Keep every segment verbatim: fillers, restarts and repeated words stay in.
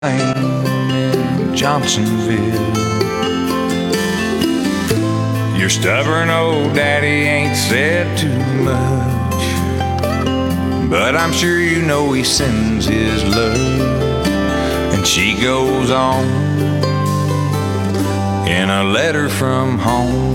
in Johnsonville. Your stubborn old daddy ain't said too much, but I'm sure you know he sends his love. And she goes on in a letter from home.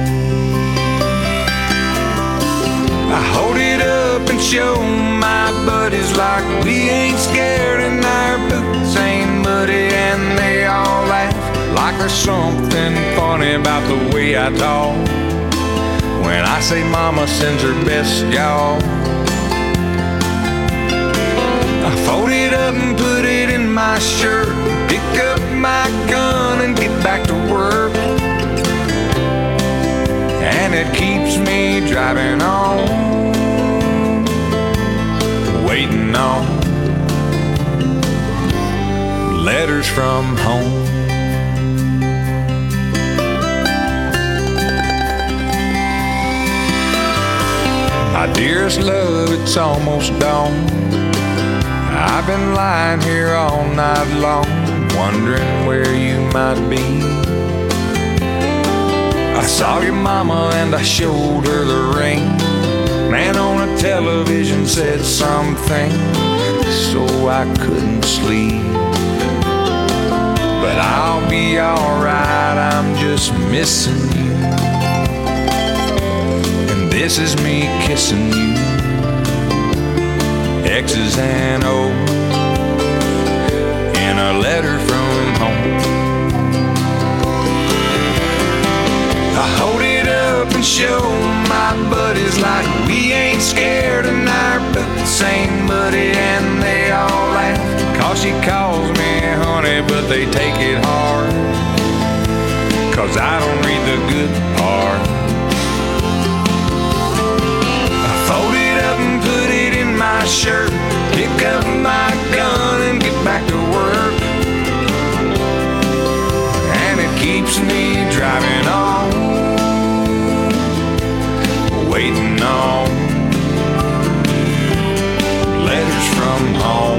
I hold it up and show my buddies like we ain't scared and our boots ain't muddy, and they all laugh like there's something funny about the way I talk when I say mama sends her best, y'all. I fold it up and put it in my shirt, pick up my gun and get back to work, and it keeps me driving on, waiting on letters from home. My dearest love, it's almost dawn. I've been lying here all night long, wondering where you might be. I saw your mama and I showed her the ring. Man on a television said something, so I couldn't sleep. But I'll be alright, I'm just missing you. And this is me kissing you, X's and O's, in a letter from home. I hold it up and show my buddies like we ain't scared and our boots ain't muddy, and they all laugh cause she calls me honey, but they take it hard cause I don't read the good part. I fold it up and put it in my shirt, pick up my gun and get back to work, and it keeps me driving on, waiting on letters from home.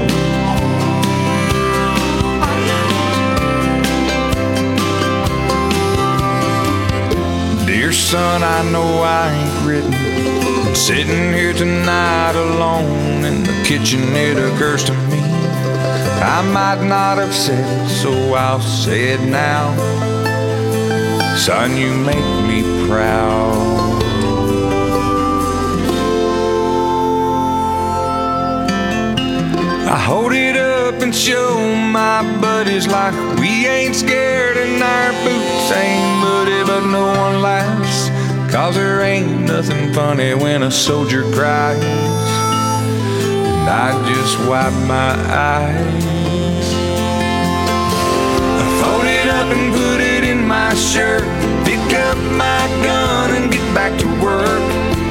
Dear son, I know I ain't written, sitting here tonight alone in the kitchen, it occurs to me I might not have said it, so I'll say it now. Son, you make me proud. I hold it up and show my buddies like we ain't scared and our boots ain't muddy, but no one laughs cause there ain't nothing funny when a soldier cries. And I just wipe my eyes. I fold it up and put it in my shirt, pick up my gun and get back to work,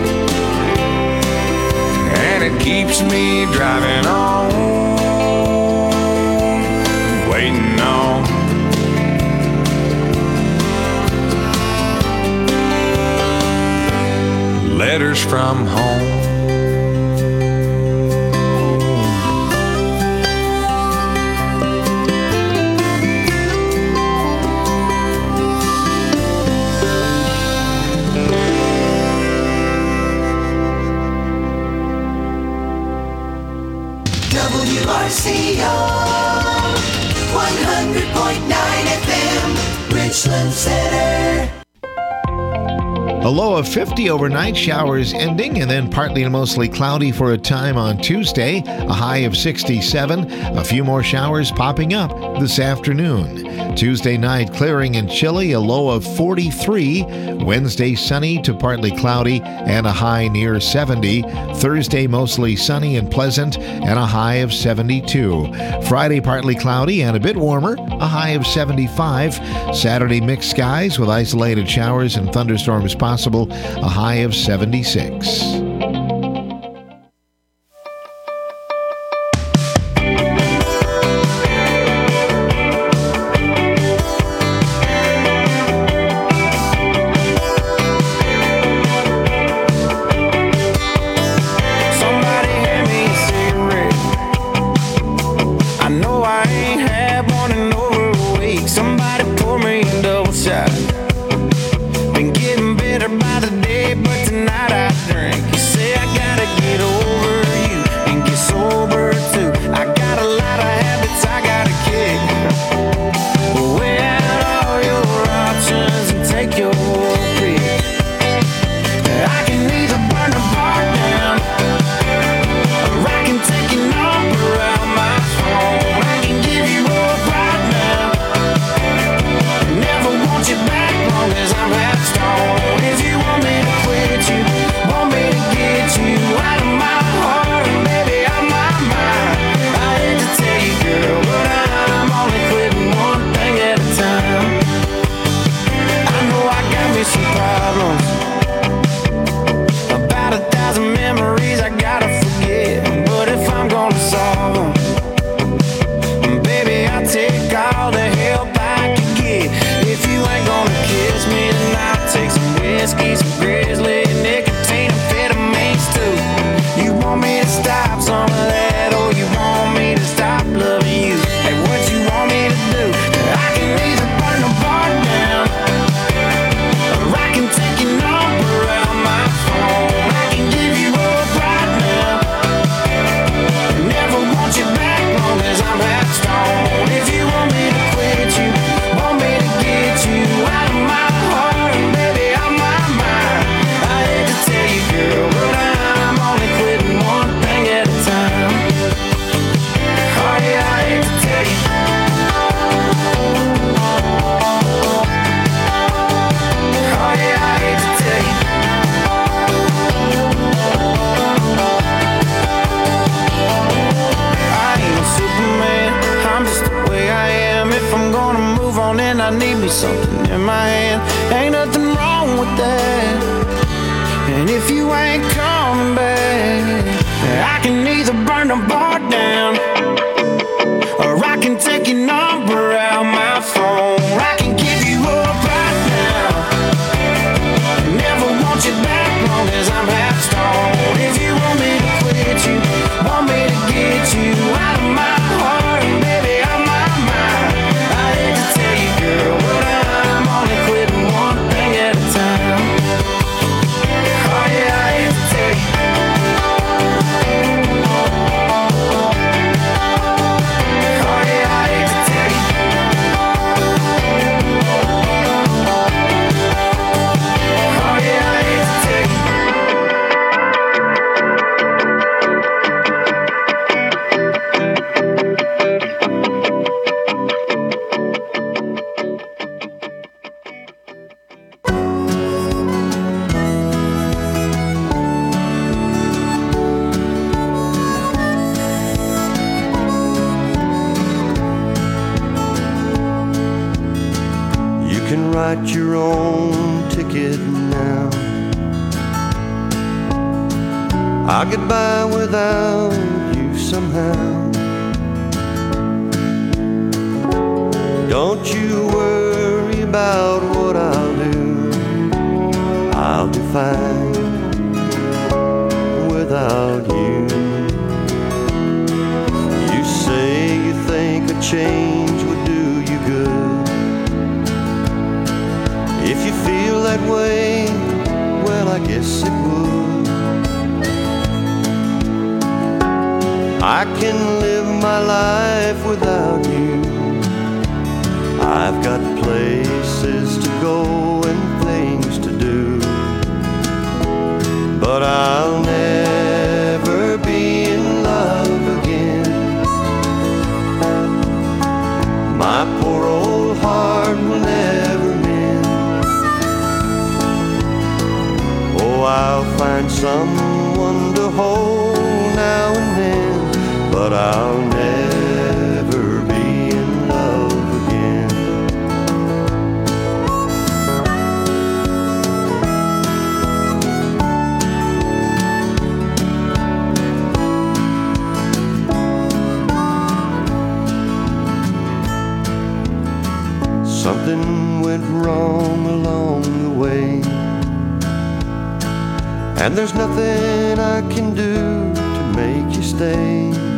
and it keeps me driving on, waiting on letters from home. W R C O one hundred point nine F M, Richland Center. A low of fifty overnight, showers ending, and then partly to mostly cloudy for a time on Tuesday. A high of sixty-seven. A few more showers popping up this afternoon. Tuesday night, clearing and chilly, a low of forty-three. Wednesday, sunny to partly cloudy, and a high near seventy. Thursday, mostly sunny and pleasant, and a high of seventy-two. Friday, partly cloudy and a bit warmer, a high of seventy-five. Saturday, mixed skies with isolated showers and thunderstorms possible, a high of seventy-six. I know I ain't had I need me something in my hand. Ain't nothing wrong with that. And if you ain't coming back, I can either burn the bar down, or I can take your number out my phone. I can give you up right now, never want you back long as I'm half stoned. If you want me to quit you, want me to get you out of my heart, and baby, out my mind. I hate to tell you, girl, but I'm only quitting one thing at a time. Oh yeah, I hate to tell you. Oh yeah, I hate to tell you. Oh yeah, I hate to tell you. You can write your own ticket now. I'll get by without you somehow. Don't you worry about what I'll do. I'll do fine without you. You say you think a change would do you good. If you feel that way, well, I guess it would. I can live my life without you. I've got places to go and things to do, but I'll never be in love again. My poor old heart will never mend. Oh, I'll find someone to hold now and then, but I'll never be in love again. Something went wrong along the way, and there's nothing I can do to make you stay.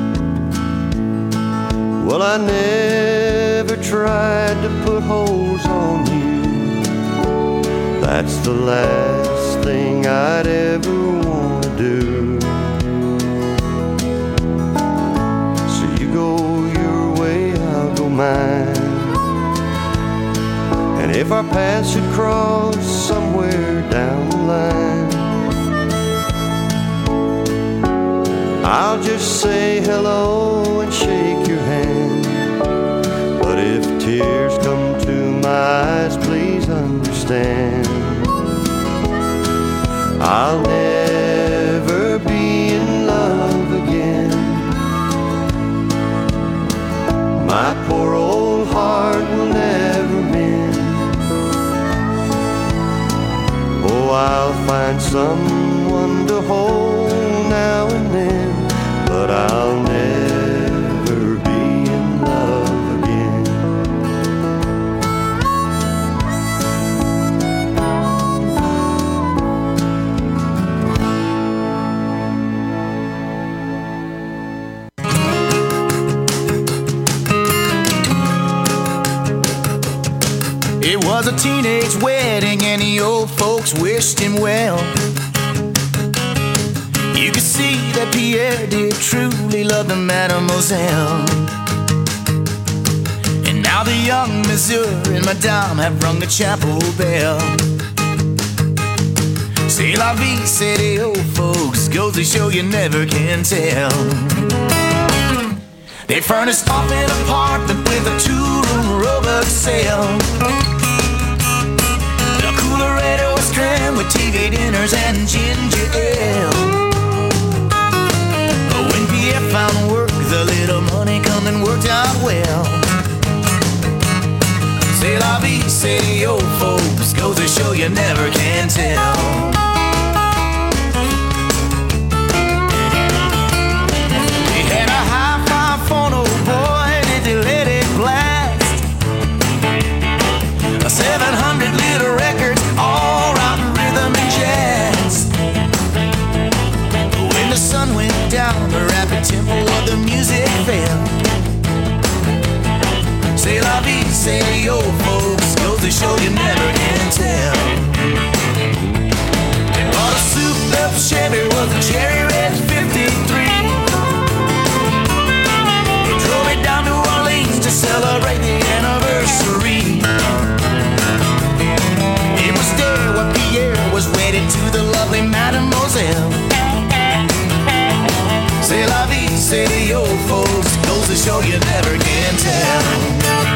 Well, I never tried to put holes on you. That's the last thing I'd ever want to do. So you go your way, I'll go mine. And if our paths should cross somewhere down the line, I'll just say hello and shake your hand. But if tears come to my eyes, please understand, I'll never be in love again. My poor old heart will never mend. Oh, I'll find someone to hold now and then, but I'll never be in love again. It was a teenage wedding and the old folks wished him well. You could see that Pierre did truly love the mademoiselle. And now the young monsieur and madame have rung the chapel bell. C'est la vie, say the old folks, goes to show you never can tell. They furnished off an apartment with a two-room rowboat sail. The coolerator was crammed with T V dinners and ginger ale. But when Pierre found work, the little money come and worked out well. C'est la vie. you never can tell. He had a hi-fi phone, oh boy, did he let it blast. A seven hundred liter records, all round rhythm and jazz. When the sun went down, the rapid tempo of the music fell. Say la vie, say the old folks, goes to show you never can tell. They bought a souped-up Chevy, was a cherry red fifty-three. He drove it down to Orleans to celebrate the anniversary. It was there where Pierre was wedded to the lovely Mademoiselle. Say la vie, say the old folks, goes to show you never can tell.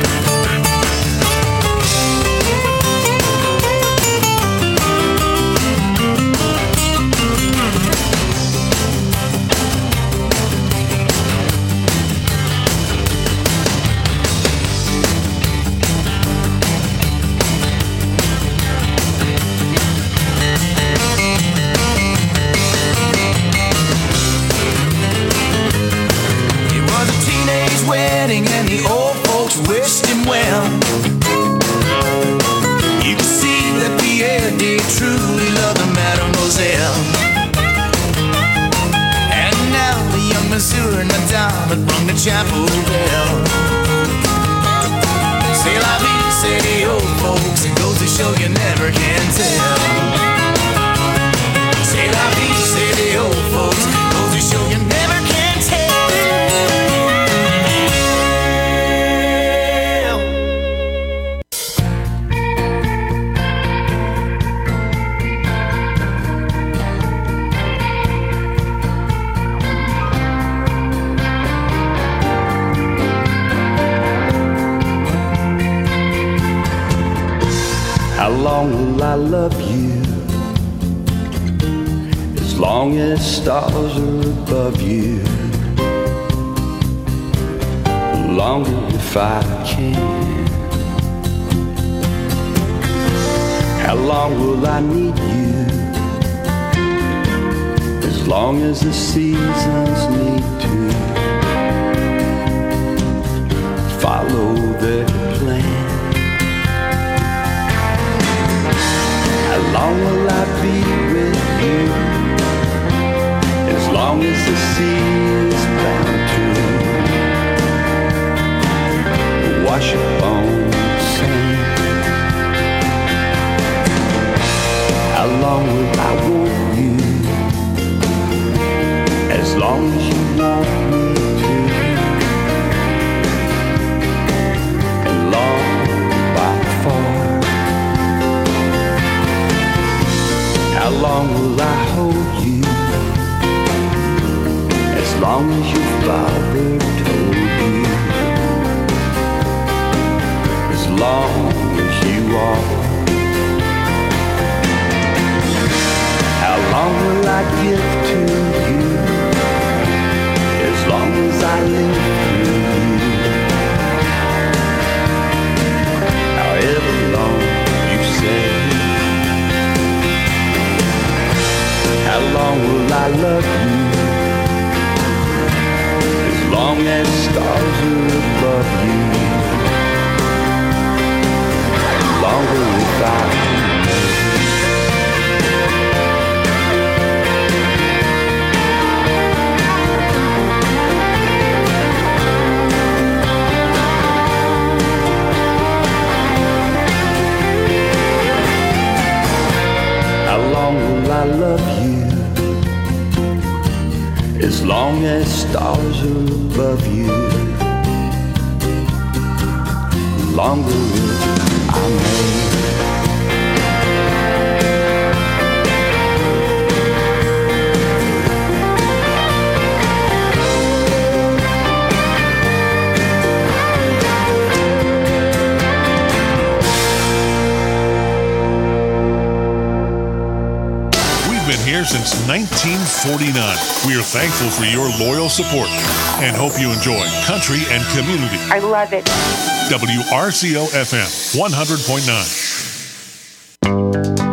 Wedding and the old folks wished him well. You could see that Pierre did truly love the Mademoiselle. And now the young Monsieur Nadal had rung the chapel bell. Say la vie, say the old folks, it goes to show you never can tell. Say la vie, say the old folks, it goes to show you never can tell. How long will I love you? As long as stars are above you. Longer if I can. How long will I need you? As long as the seasons need to follow their plan. How long will I be with you? As long as the sea is bound to wash up on the sand. How long will I want you? As long as you want me to. And long by far. How long will I hold you? As long as your father told you. As long as you are. How long will I give to you? As long as I live through you. However long you say. How long will I love you? As long as stars are above you. Longer if I know. How long will I love you? As long as stars are above you. Longer if I may. Here since nineteen forty-nine. We are thankful for your loyal support and hope you enjoy country and community. I love it. W R C O F M one hundred point nine.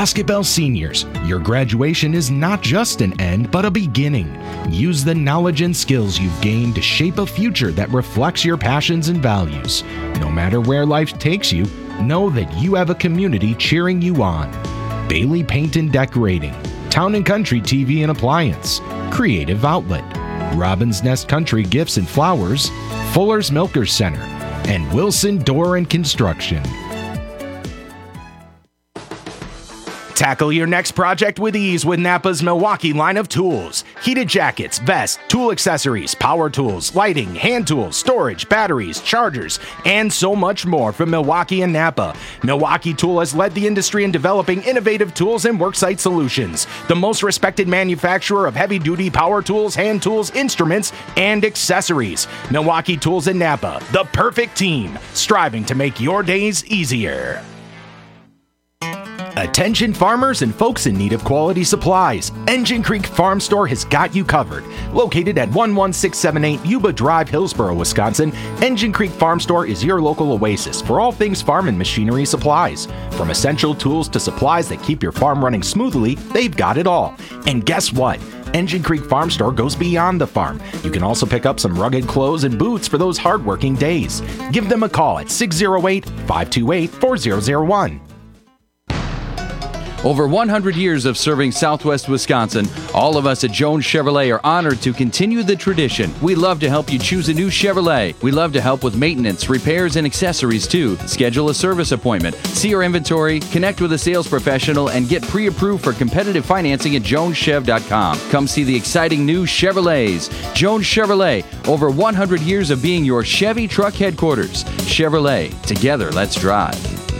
Bosque Bell Seniors, your graduation is not just an end, but a beginning. Use the knowledge and skills you've gained to shape a future that reflects your passions and values. No matter where life takes you, know that you have a community cheering you on. Bailey Paint and Decorating, Town and Country T V and Appliance, Creative Outlet, Robin's Nest Country Gifts and Flowers, Fuller's Milkers Center, and Wilson Door and Construction. Tackle your next project with ease with Napa's Milwaukee line of tools. Heated jackets, vests, tool accessories, power tools, lighting, hand tools, storage, batteries, chargers, and so much more from Milwaukee and Napa. Milwaukee Tool has led the industry in developing innovative tools and worksite solutions. The most respected manufacturer of heavy-duty power tools, hand tools, instruments, and accessories. Milwaukee Tools and Napa, the perfect team, striving to make your days easier. Attention farmers and folks in need of quality supplies. Engine Creek Farm Store has got you covered. Located at one one six seven eight Yuba Drive, Hillsboro, Wisconsin, Engine Creek Farm Store is your local oasis for all things farm and machinery supplies. From essential tools to supplies that keep your farm running smoothly, they've got it all. And guess what? Engine Creek Farm Store goes beyond the farm. You can also pick up some rugged clothes and boots for those hardworking days. Give them a call at six oh eight, five two eight, four zero zero one. Over one hundred years of serving Southwest Wisconsin, all of us at Jones Chevrolet are honored to continue the tradition. We love to help you choose a new Chevrolet. We love to help with maintenance, repairs, and accessories too. Schedule a service appointment, see our inventory, connect with a sales professional, and get pre-approved for competitive financing at jones chev dot com. Come see the exciting new Chevrolets. Jones Chevrolet, over one hundred years of being your Chevy truck headquarters. Chevrolet, together let's drive.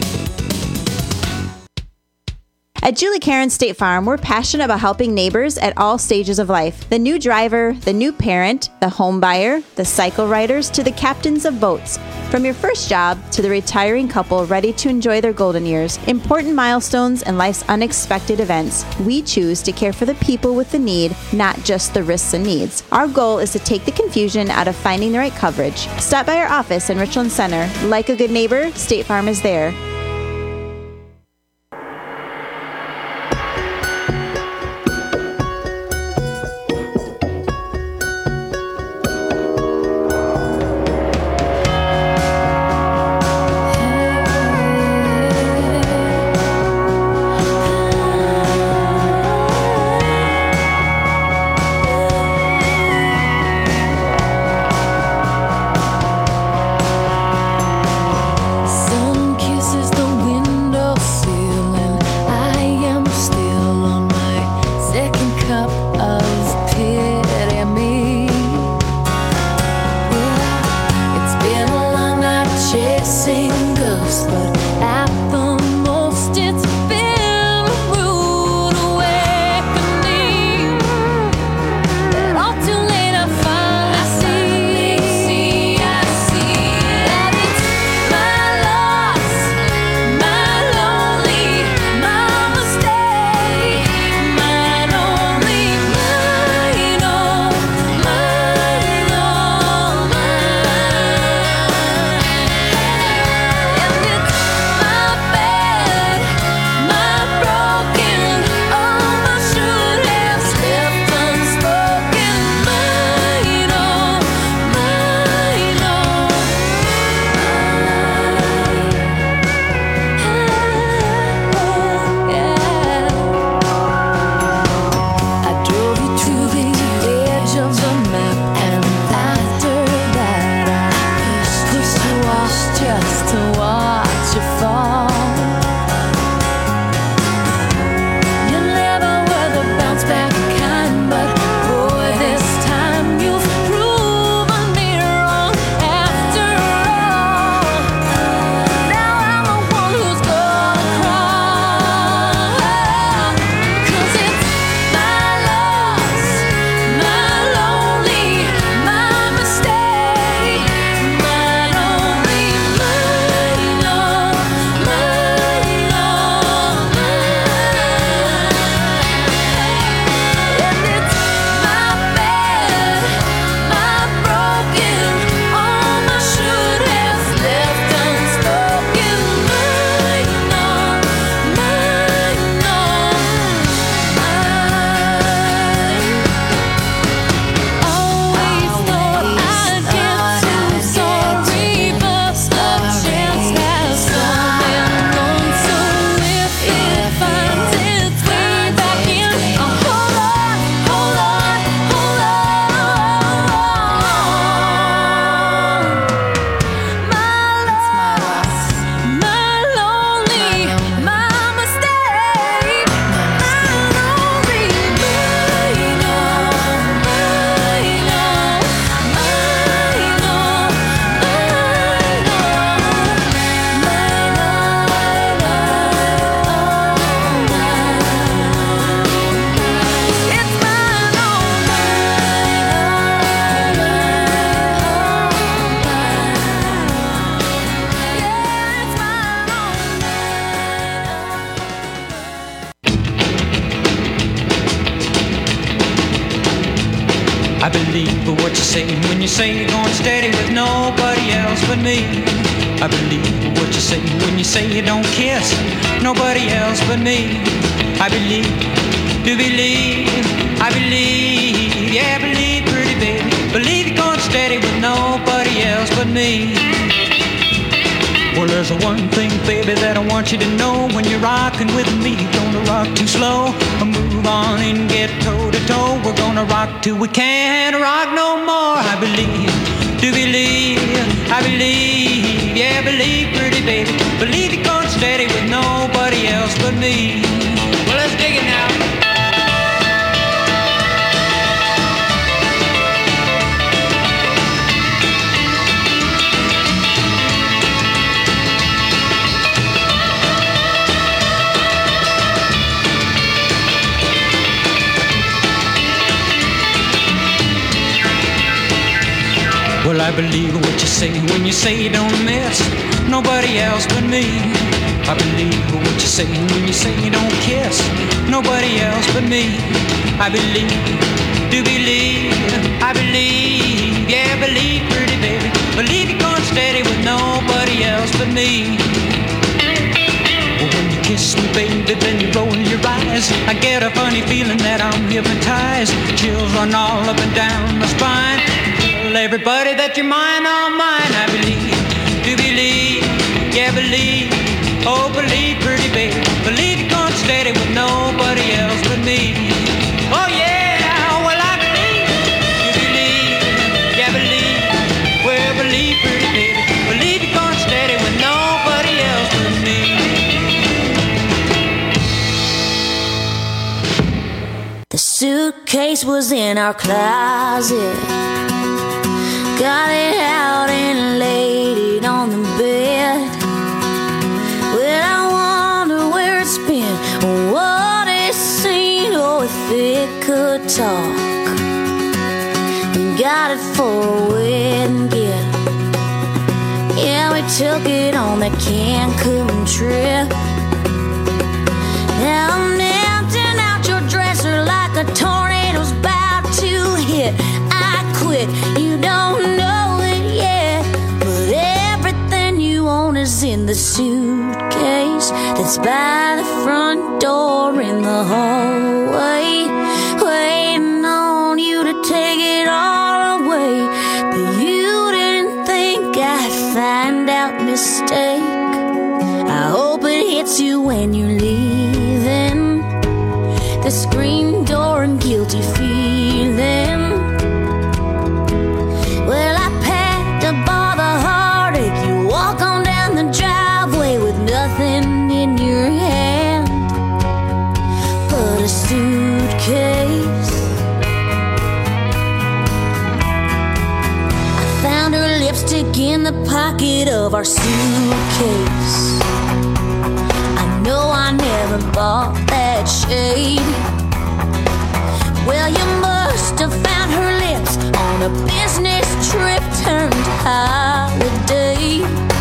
At Julie Karen State Farm, we're passionate about helping neighbors at all stages of life. The new driver, the new parent, the home buyer, the cycle riders, to the captains of boats. From your first job to the retiring couple ready to enjoy their golden years, important milestones and life's unexpected events, we choose to care for the people with the need, not just the risks and needs. Our goal is to take the confusion out of finding the right coverage. Stop by our office in Richland Center. Like a good neighbor, State Farm is there. My you say you're going steady with nobody else but me. I believe what you say when you say you don't kiss nobody else but me. I believe, do believe, I believe, yeah, believe, pretty baby. Believe you're going steady with nobody else but me. Well, there's a one thing, baby, that I want you to know. When you're rocking with me, gonna rock too slow. Move on and get toe to toe. We're gonna rock till we can't rock no more. I believe, do believe, I believe, yeah, believe, pretty baby. Believe you're going steady with nobody else but me. Well, let's dig it now. Well, I believe what you say when you say you don't miss nobody else but me. I believe what you say when you say you don't kiss nobody else but me. I believe, do believe, I believe, yeah, believe, pretty baby. Believe you're going steady with nobody else but me. Well, when you kiss me, baby, then you roll your eyes. I get a funny feeling that I'm hypnotized. Chills run all up and down my spine. Everybody that you're mine, all mine. I believe, do believe, yeah, believe, oh, believe, pretty baby. Believe you're going steady with nobody else but me. Oh yeah, well I believe, do believe, yeah, believe, well, believe, pretty baby. Believe you're going steady with nobody else but me. The suitcase was in our closet. Got it out and laid it on the bed. Well, I wonder where it's been, or what it's seen, or if it could talk. We got it for a wedding gift. Yeah, we took it on that Cancun trip. Now I'm emptying out your dresser like a tornado's about to hit. I quit, you don't know it yet, but everything you own is in the suitcase that's by the front door in the hallway, waiting on you to take it all away. But you didn't think I'd find out mistake. I hope it hits you when you're leaving, the screen door and guilty feeling. Well, I packed up all the heartache. You walk on down the driveway with nothing in your hand but a suitcase. I found her lipstick in the pocket of our suitcase. I know I never bought that shade. Well, you must have found her lips on a business trip turned holiday.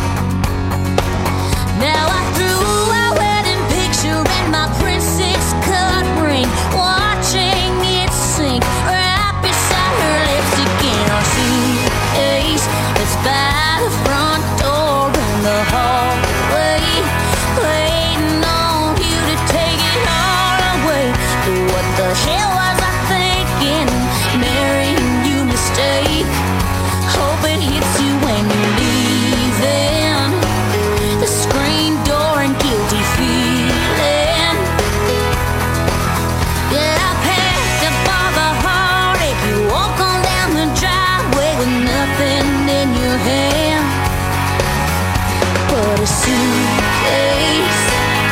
Now I threw our wedding picture and my princess cut ring, watching it sink right beside her lipstick in our suitcase. It's by the front door in the hallway, waiting on you to take it all away. But what the hell was I thinking? Marrying you mistake. Hope it hits you when you're leaving, the screen door and guilty feeling. Yeah, I packed up all the heartache. You walk on down the driveway with nothing in your hand but a suitcase.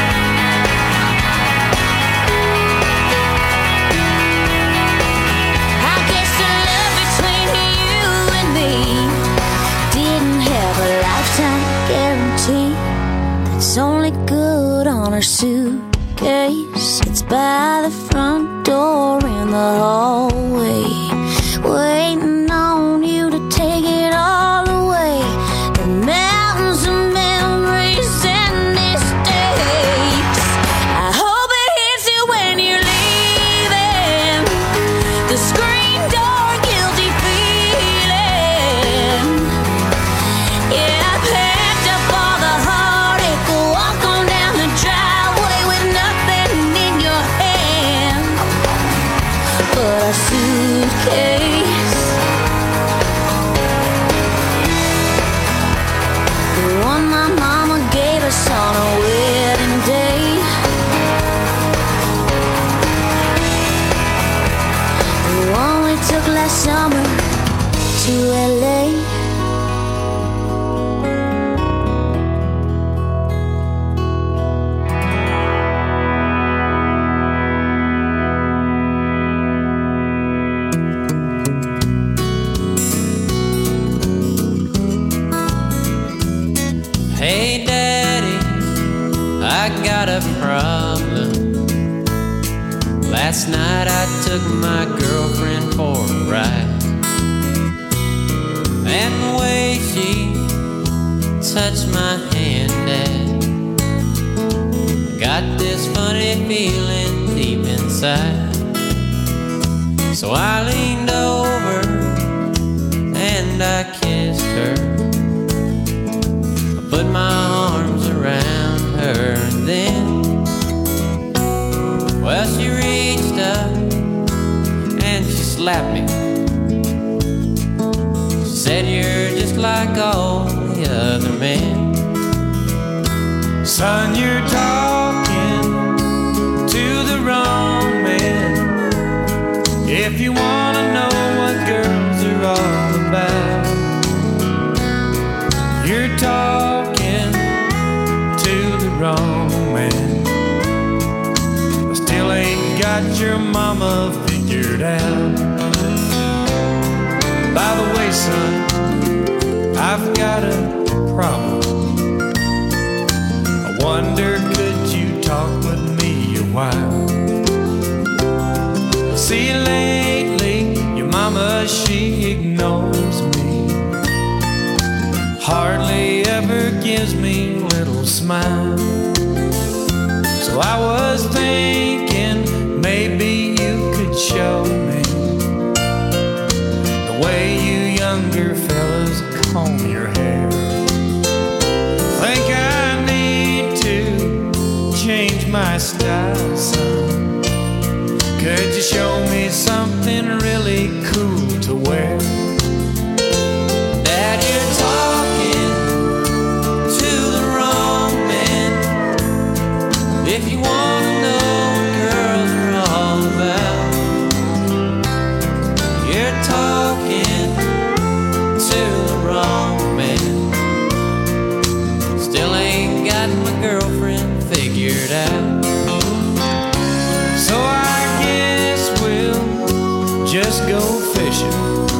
I guess the love between you and me didn't have a lifetime guarantee. That's only good on our suitcase. It's by the front door in the hallway, waiting on you to take it all away. The mountains of memories and mistakes. I hope it hits you when you're leaving, the screen door guilty feeling. my mama gave us on our wedding day. The one we took last summer to L A. Hey Daddy, I got a problem. Last night I took my girlfriend for a ride, and the way she touched my hand, Dad, got this funny feeling deep inside. So I leaned over and I kissed her, put my arms around her, and then, well, she reached up and she slapped me. She said, "You're just like all the other men." Son, you're talking to the wrong man. If you wanna know what girls are all about, you're talking to the wrong man. I still ain't got your mama figured out. By the way, son, I've got a problem. I wonder, could you talk with me a while? See, lately, your mama, she ignores me, hardly ever gives me a little smile. So I was thinking maybe you could show me the way you younger fellas comb your hair. Think I need to change my style, son. Could you show me something really cool to wear? Dad, you're talking to the wrong man. If you wanna know what girls are all about, you're talking to the wrong man. Still ain't got my girlfriend figured out. So I guess we'll just go fishing,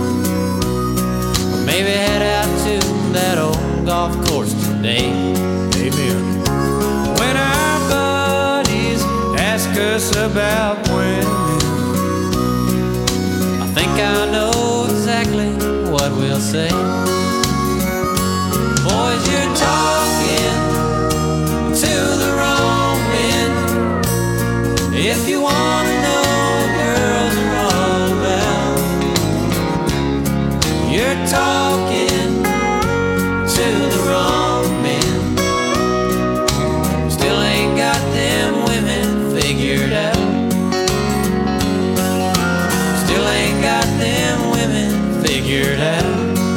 Or maybe head out to that old golf course today. Amen. When our buddies ask us about women, I think I know exactly what we'll say. Boys, you're talking to the wrong men. If you wanna know what girls are all about, you're talking to the wrong men. Still ain't got them women figured out. Still ain't got them women figured out.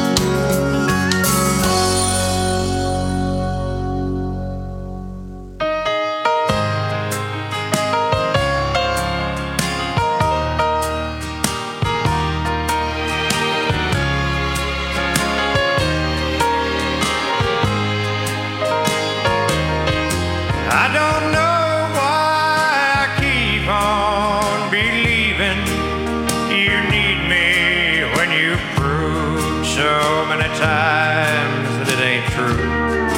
I don't know why I keep on believing you need me when you've proved so many times that it ain't true.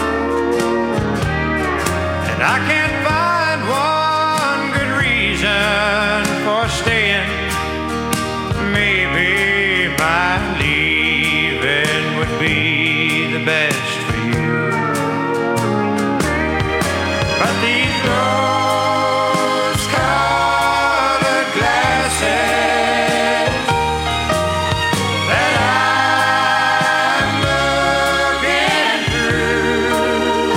And I can't find one good reason for staying. Maybe my leaving would be the best for you. But these rose-colored glasses that I'm looking through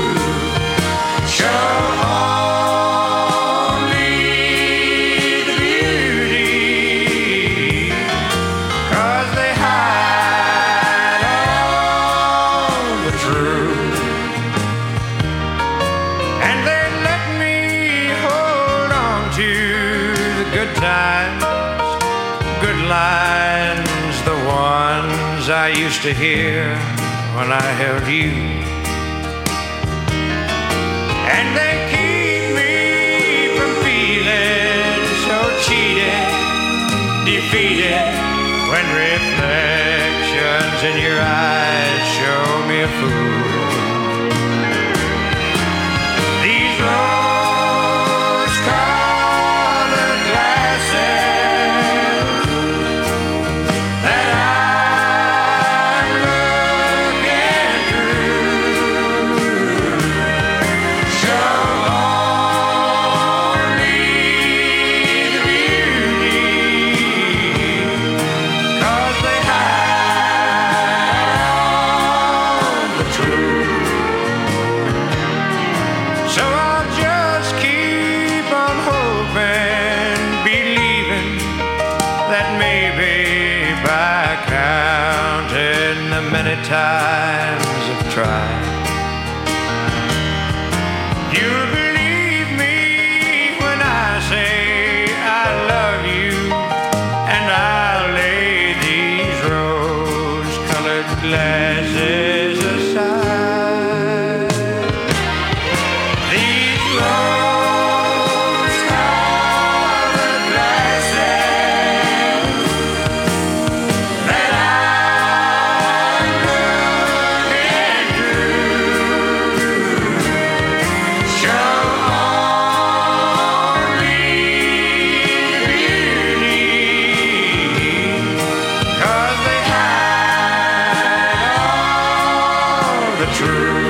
show only the beauty, 'cause they hide all the truth. good times, good lines, the ones I used to hear when I held you. And they keep me from feeling so cheated, defeated, when reflections in your eyes show me a fool. These rose-colored glasses that I'm looking through show only the beauty, 'cause they hide all the truth. So I'll just keep on hoping, believing that maybe by counting the many times I've tried, you'll believe me when I say I love you, and I'll lay these rose-colored glasses aside. These rose-colored glasses that I'm looking through show only beauty, 'cause they hide all the truth.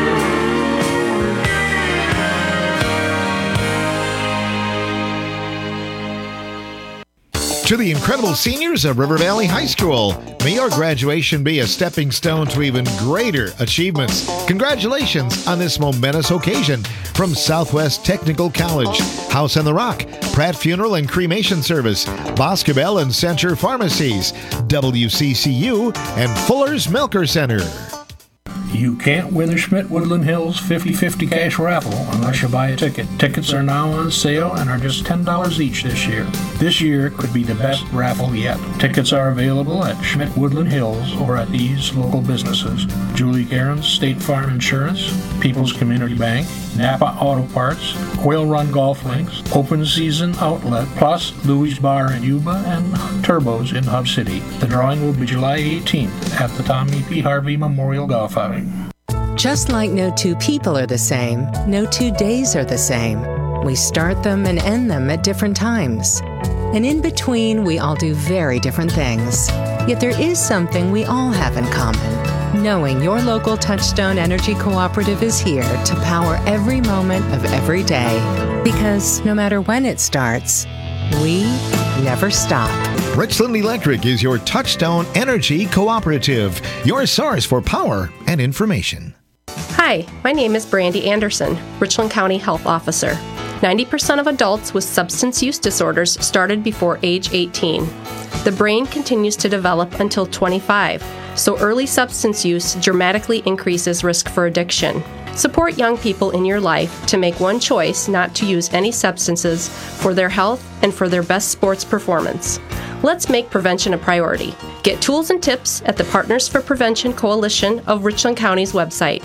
To the incredible seniors of River Valley High School, may your graduation be a stepping stone to even greater achievements. Congratulations on this momentous occasion from Southwest Technical College, House on the Rock, Pratt Funeral and Cremation Service, Boscobel and Center Pharmacies, W C C U, and Fuller's Milker Center. You can't win the Schmidt Woodland Hills fifty-fifty cash raffle unless you buy a ticket. Tickets are now on sale and are just ten dollars each this year. This year could be the best raffle yet. Tickets are available at Schmidt Woodland Hills or at these local businesses: Julie Cairns State Farm Insurance, People's Community Bank, Napa Auto Parts, Quail Run Golf Links, Open Season Outlet, plus Louis Bar in Yuba and Turbos in Hub City. The drawing will be July eighteenth at the Tommy P. Harvey Memorial Golf Outing. Just like no two people are the same, no two days are the same. We start them and end them at different times. And in between, we all do very different things. Yet there is something we all have in common. Knowing your local Touchstone Energy Cooperative is here to power every moment of every day. Because no matter when it starts, we never stop. Richland Electric is your Touchstone Energy Cooperative, your source for power and information. Hi, my name is Brandy Anderson, Richland County Health Officer. ninety percent of adults with substance use disorders started before age eighteen. The brain continues to develop until twenty-five, so early substance use dramatically increases risk for addiction. Support young people in your life to make one choice not to use any substances for their health and for their best sports performance. Let's make prevention a priority. Get tools and tips at the Partners for Prevention Coalition of Richland County's website.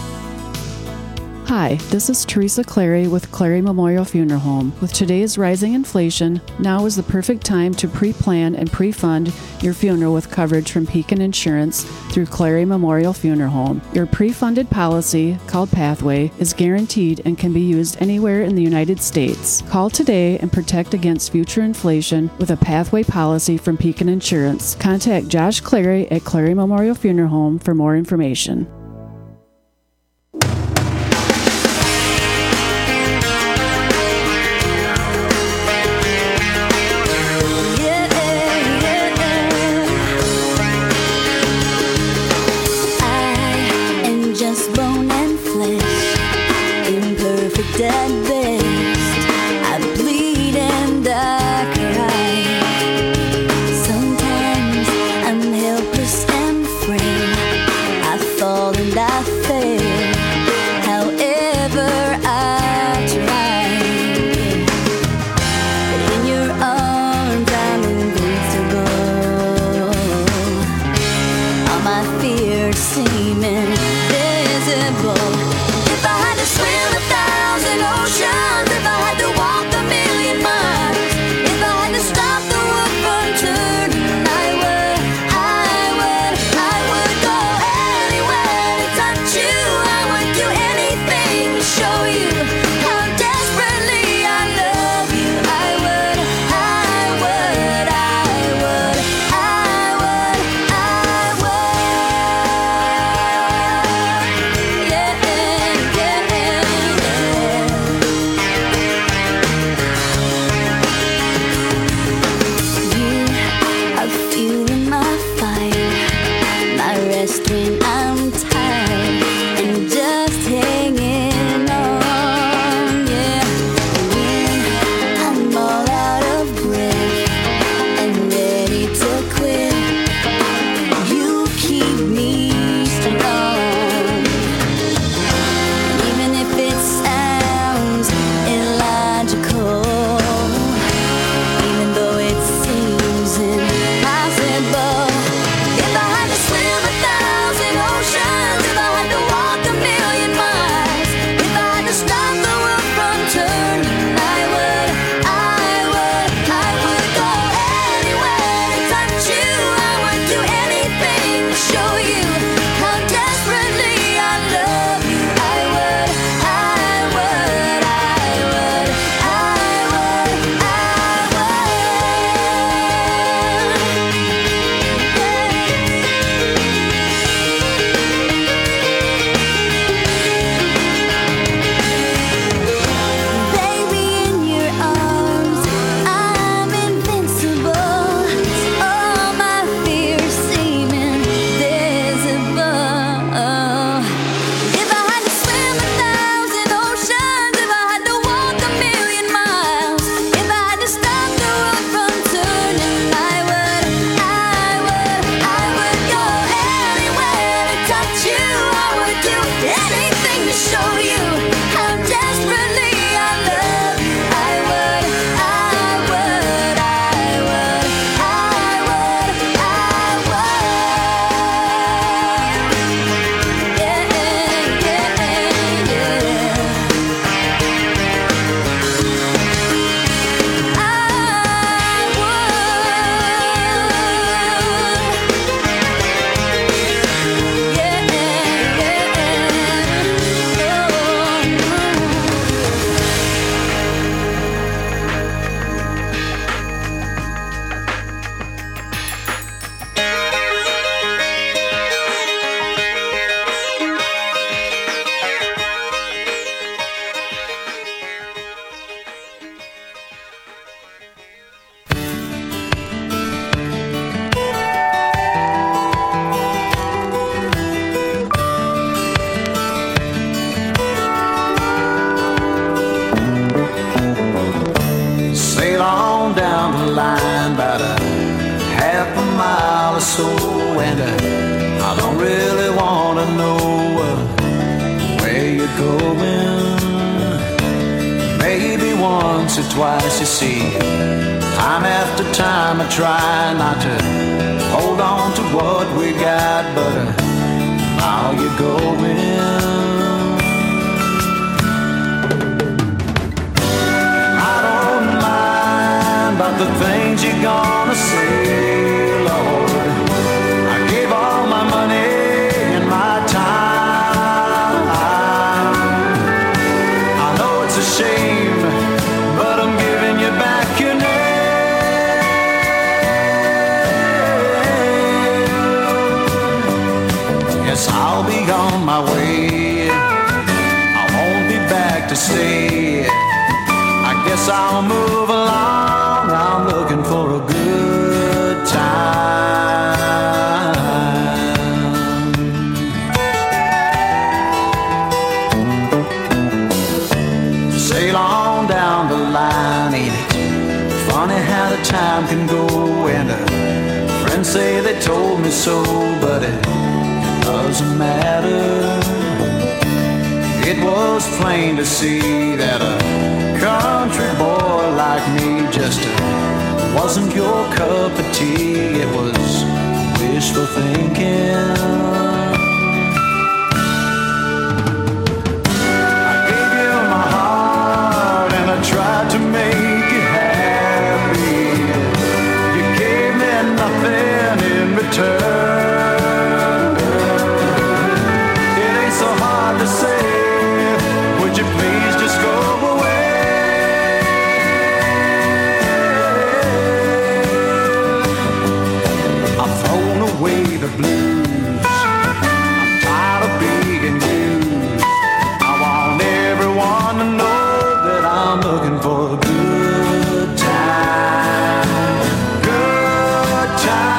Hi, this is Teresa Clary with Clary Memorial Funeral Home. With today's rising inflation, now is the perfect time to pre-plan and pre-fund your funeral with coverage from Pekin Insurance through Clary Memorial Funeral Home. Your pre-funded policy, called Pathway, is guaranteed and can be used anywhere in the United States. Call today and protect against future inflation with a Pathway policy from Pekin Insurance. Contact Josh Clary at Clary Memorial Funeral Home for more information. However I try, but in your arms going. Maybe once or twice, you see. Time after time I try not to hold on to what we got, but uh, now you're going. I don't mind about the things you're gonna say, Lord. I gave all my money and my time. I know it's a shame, but I'm giving you back your name. Yes, I'll be on my way. I won't be back to stay. I guess I'll move along. I'm looking for a good time. Sail on down the line, ain't it funny how the time can go? And uh, friends say they told me so, but it doesn't matter. It was plain to see that a country boy like me just uh, wasn't your cup of tea. It was wishful thinking. I gave you my heart and I tried to make you happy. You gave me nothing in return. It ain't so hard to say. Would you please just go away? I've thrown away the blues. I'm tired of being used. I want everyone to know that I'm looking for a good time. Good time.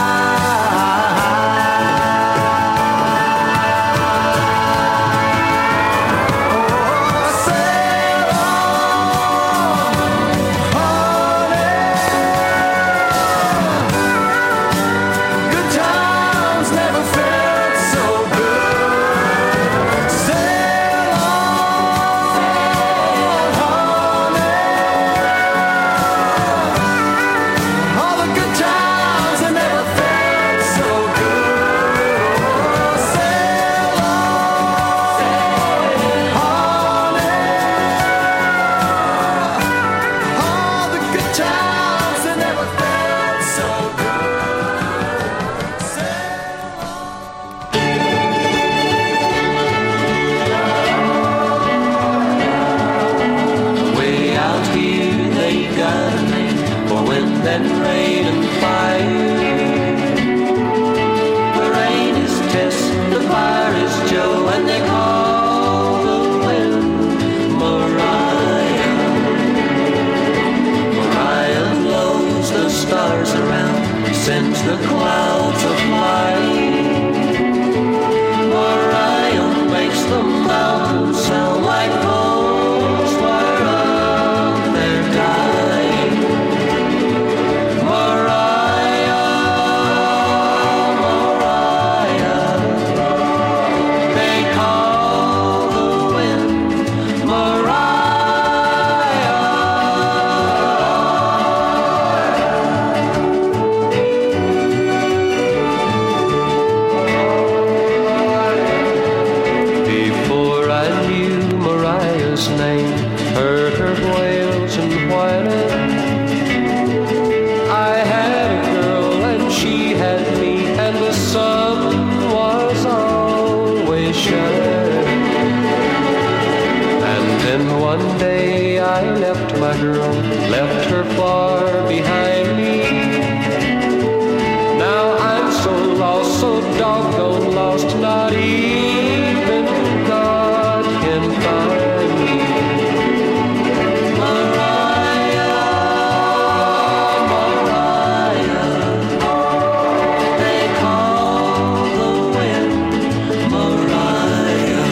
Sends the clouds of light. Orion makes the mountains sound like poems whereof they're dying. Mariah, Mariah, they call the wind Mariah. One day I left my girl, left her far behind me. Now I'm so lost, so doggone lost, not even God can find me. Mariah, Mariah, they call the wind Mariah.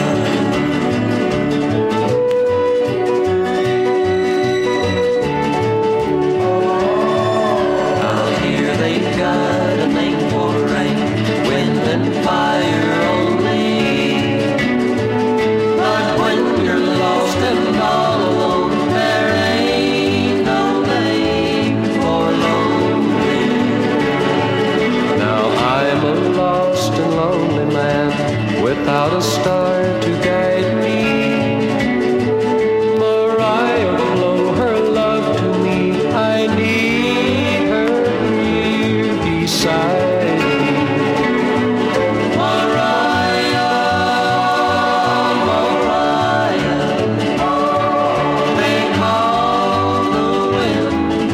star to guide me. Mariah, blow her love to me. I need her here beside me. Mariah, Mariah, they call the wind.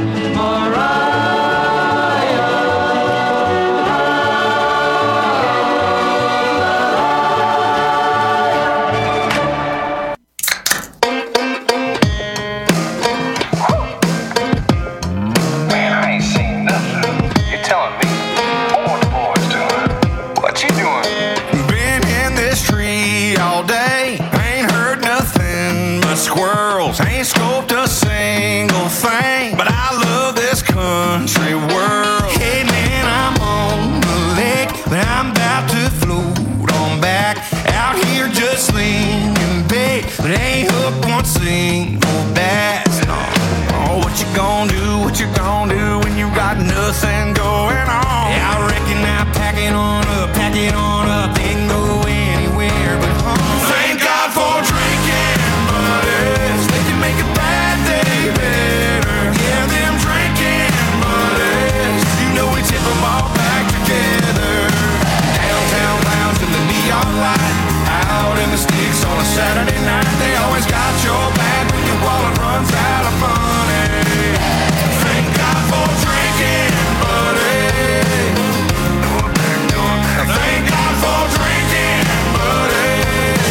Man, I ain't seen nothing. You're telling me? What the boys doing? What you doing? Been in this tree all day. Ain't heard nothing but squirrels. Ain't scoped a single thing. But I love this country world. Hey man, I'm on the lake, but I'm about to float on back. Out here just slinging bait, but ain't hooked one single bass. No. Oh, what you gonna do? What you gonna do when you got nothing going on? Yeah, I reckon I pack it on up, pack it on up, ain't go anywhere but home. Thank God for drinking buddies. They can make a bad day better. Yeah, them drinking buddies. You know we tip them all back together. Downtown lounge in the neon light. Out in the sticks on a Saturday night. They always got your back when your wallet runs out of money. Thank God for drinking buddies. Thank God for drinking buddies.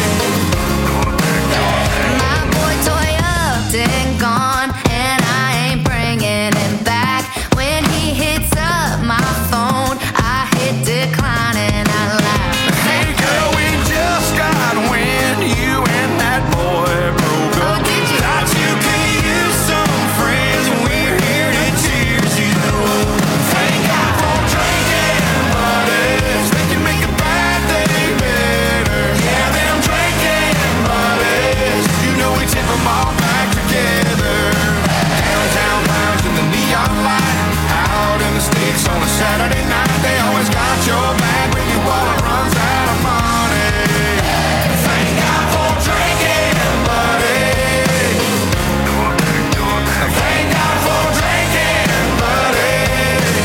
My boy toy up and gone, and I ain't bringing him back. When he hits up my phone, I hit decline and I laugh. Hey girl, we just got wind. You and that boy broke up. Thought you could use some friends, and we're here to cheers you up. Thank God for drinking buddies. They can make a bad day better. Yeah, them drinking buddies. You know we tip them all back together. Downtown lounge in the neon light. Out in the sticks on a Saturday night. They always got your back when your wallet runs out of money. Thank God for drinking buddies. Thank God for drinking buddies.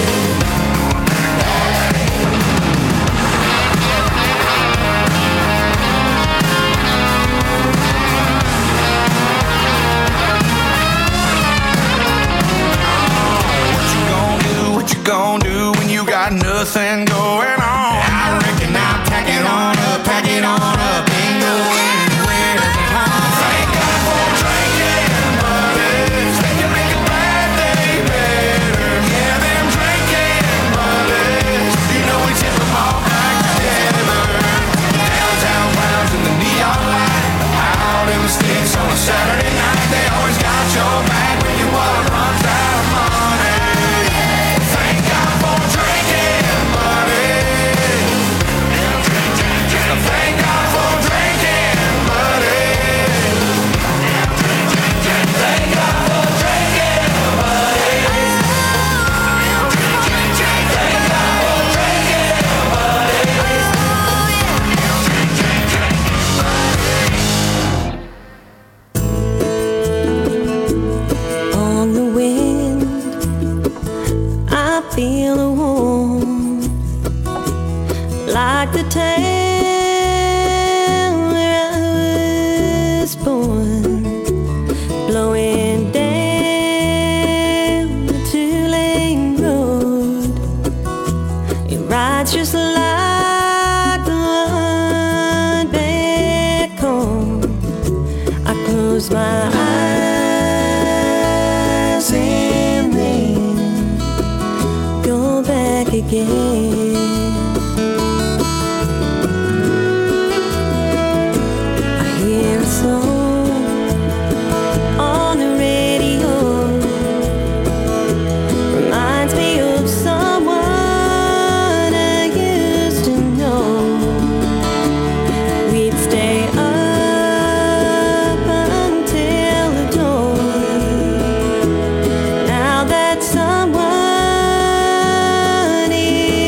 What you gonna do? What you gonna do when you got nothing going on? I reckon I'll pack it on up, pack it on up, ain't go anywhere but home. Thank God for drinking buddies. They can make a bad day better. Yeah, them drinking buddies. You know we tip them all back together. Downtown lounge in the neon light. Out in the sticks on a Saturday night. They always got your back when your wallet runs out of money. Thank God for drinking buddies. Thank God for drinking buddies. Thank God for drinking buddies. Thank God for drinking buddies. On the wind, I feel a warmth like the town where I was born, blowing down the two-lane road. It rides just like the one back home. I close my eyes and then go back again. I hear a song on the radio, reminds me of someone I used to know. We'd stay up until the dawn. Now that someone is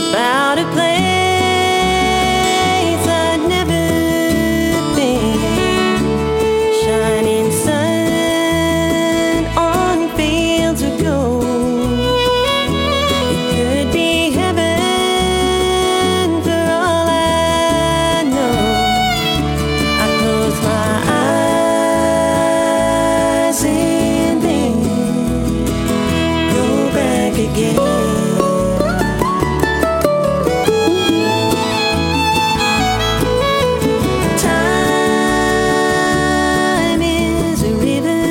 about a place I'd never been. Shining sun on fields of gold. It could be heaven for all I know. I close my eyes and then go back again. Time is a river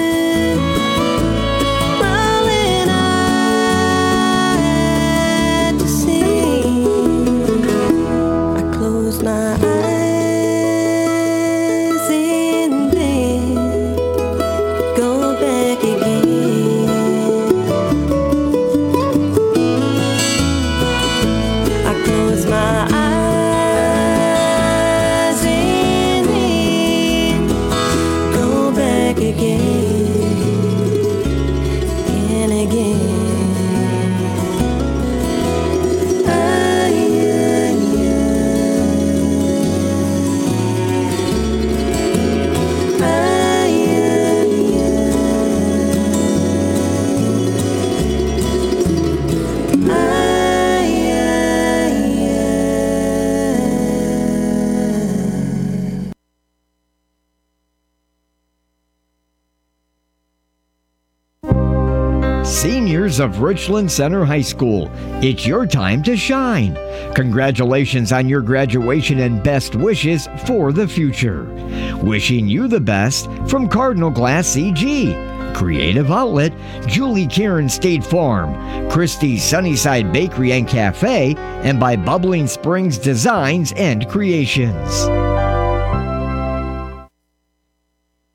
rolling out to sea. I close my eyes and then go back again. I close my eyes and then go back again and again. Ah, yeah, yeah. Ah, yeah, yeah. Ah, yeah, Seniors of Richland Center High School, it's your time to shine. Congratulations on your graduation and best wishes for the future. Wishing you the best from Cardinal Glass C G, Creative Outlet, Julie Kieran State Farm, Christie's Sunnyside Bakery and Cafe, and by Bubbling Springs Designs and Creations.